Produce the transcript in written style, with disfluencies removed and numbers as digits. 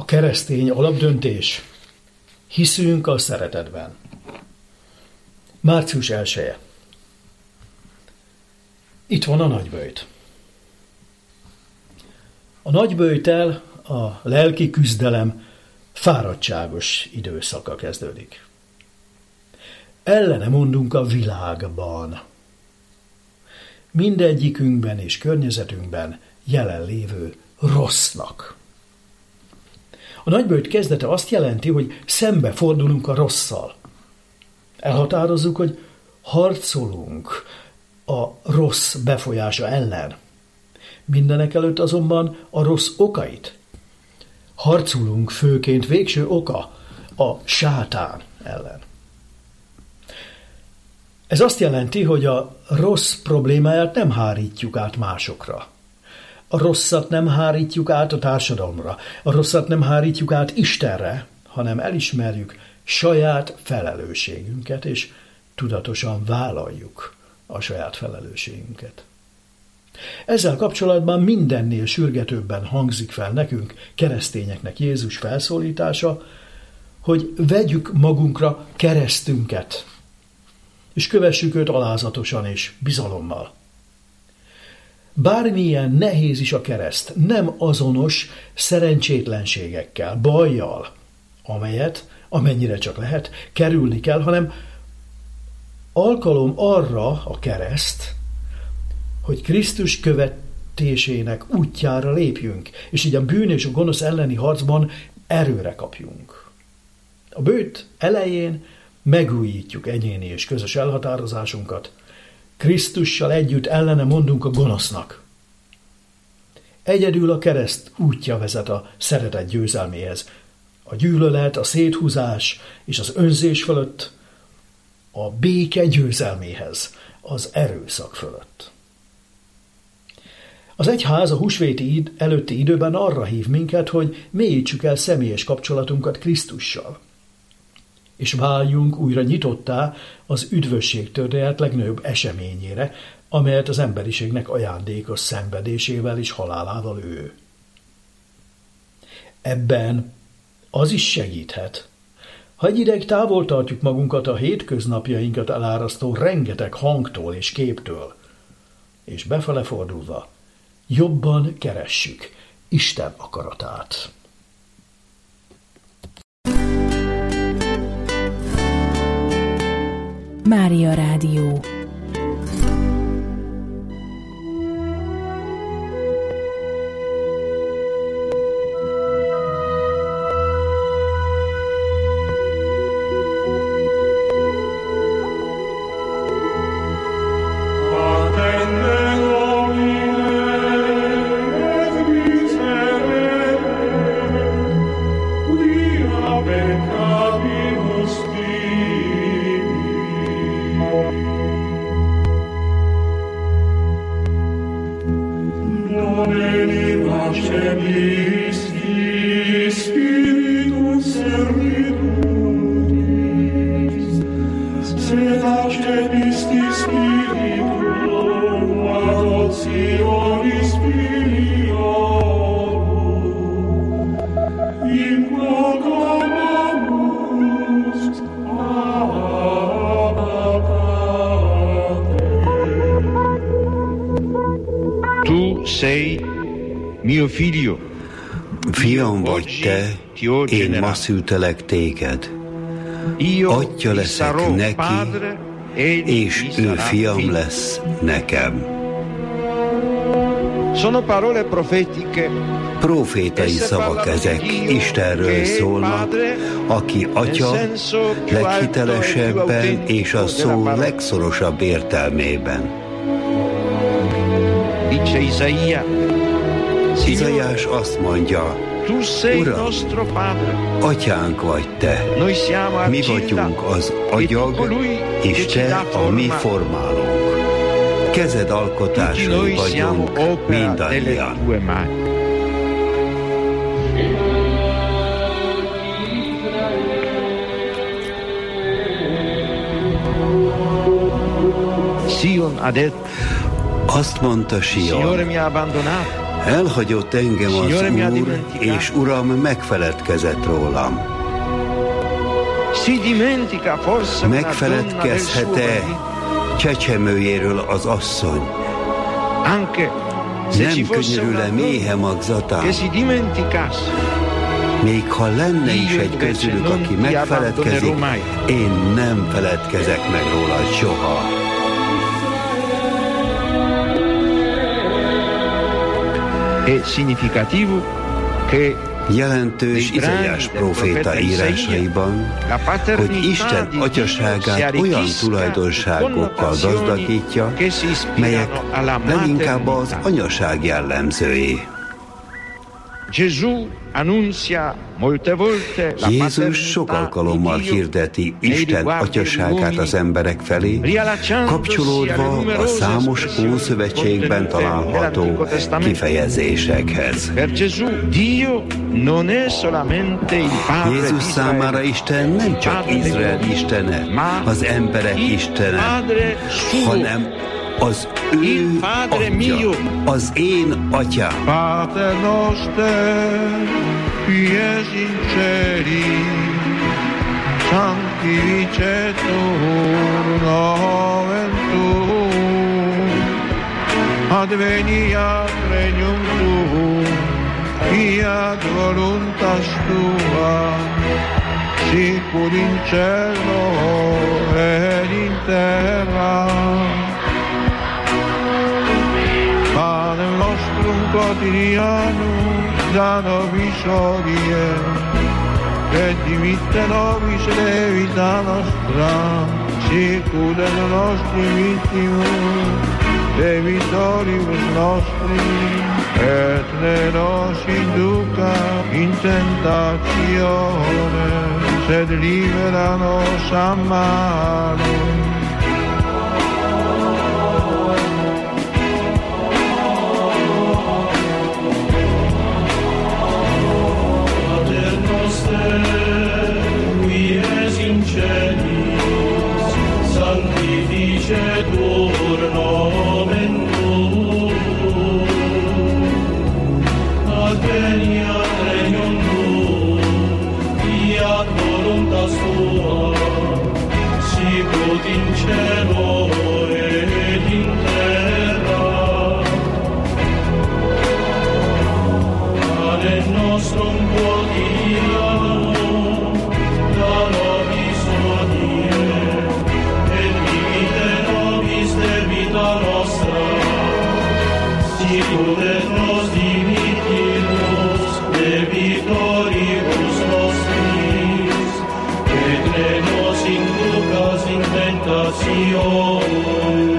A keresztény alapdöntés: hiszünk a szeretetben. Március 1-e. Itt van a nagyböjt. A nagyböjttel a lelki küzdelem fáradtságos időszaka kezdődik. Ellene mondunk a világban, mindegyikünkben és környezetünkben jelenlévő rossznak. A nagyböjt kezdete azt jelenti, hogy szembefordulunk a rosszal. Elhatározzuk, hogy harcolunk a rossz befolyása ellen. Mindenekelőtt azonban a rossz okait. Harcolunk főként végső oka, a sátán ellen. Ez azt jelenti, hogy a rossz problémáját nem hárítjuk át másokra. A rosszat nem hárítjuk át a társadalomra. A rosszat nem hárítjuk át Istenre, hanem elismerjük saját felelősségünket, és tudatosan vállaljuk a saját felelősségünket. Ezzel kapcsolatban mindennél sürgetőbben hangzik fel nekünk, keresztényeknek Jézus felszólítása, hogy vegyük magunkra keresztünket, és kövessük őt alázatosan és bizalommal. Bármilyen nehéz is a kereszt, nem azonos szerencsétlenségekkel, bajjal, amelyet, amennyire csak lehet, kerülni kell, hanem alkalom arra a kereszt, hogy Krisztus követésének útjára lépjünk, és így a bűn és a gonosz elleni harcban erőre kapjunk. A böjt elején megújítjuk egyéni és közös elhatározásunkat, Krisztussal együtt ellene mondunk a gonosznak. Egyedül a kereszt útja vezet a szeretet győzelméhez. A gyűlölet, a széthúzás és az önzés fölött, a béke győzelméhez, az erőszak fölött. Az egyház a húsvéti előtti időben arra hív minket, hogy mélyítsük el személyes kapcsolatunkat Krisztussal, és váljunk újra nyitottá az üdvösség történet legnagyobb eseményére, amelyet az emberiségnek ajándékos szenvedésével és halálával ő. Ebben az is segíthet, ha egy ideig távol tartjuk magunkat a hétköznapjainkat elárasztó rengeteg hangtól és képtől, és befele fordulva jobban keressük Isten akaratát. Mária Rádió. Fiam vagy te, én ma szültelek téged. Atya leszek neki, és ő fiam lesz nekem. Profétai szavak ezek, Istenről szólnak, aki Atya leghitelesebben és a szó legszorosabb értelmében. Izaiás azt mondja, Uram, Atyánk vagy te, mi vagyunk az agyag, és te a mi formálónk. Kezed alkotásai vagyunk mindannyian. Azt mondta Sion, Elhagyott engem az Úr, és Uram megfeledkezett rólam. Megfeledkezhet-e csecsemőjéről az asszony? Nem könyörül-e méhe magzatán? Még ha lenne is egy közülük, aki megfeledkezik, én nem feledkezek meg rólad soha. Jelentős Izaiás próféta írásaiban, hogy Isten atyaságát olyan tulajdonságokkal gazdagítja, melyek leginkább az anyaság jellemzői. Jézus sok alkalommal hirdeti Isten atyaságát az emberek felé, kapcsolódva a számos Ószövetségben található kifejezésekhez. Jézus számára Isten nem csak Izrael istene, az emberek istene, hanem az ő atya, az én atyám. Pater noster, qui es in celi, sanctificetur nomen tuum, adveniat regnum tuum, fiat voluntas tua, sicur in cielo et in terra. Panem nostrum quotidianum da nobis hodie, et dimitte nobis debita nostra, sicur et nostri vittimus debitoribus nostri, et ne nos induca in tentatione, sed libera nos a malo. Sanctificetur nomen tuum, adveniat regnum tuum, fiat voluntas tua, sicut in cielo et in terra. Panem nostrum quotidianum da nobis hodie, et dimitte nobis debita nostra, sicur et nos dimittimus debitoribus nostris, et ne nos inducas in tentatione,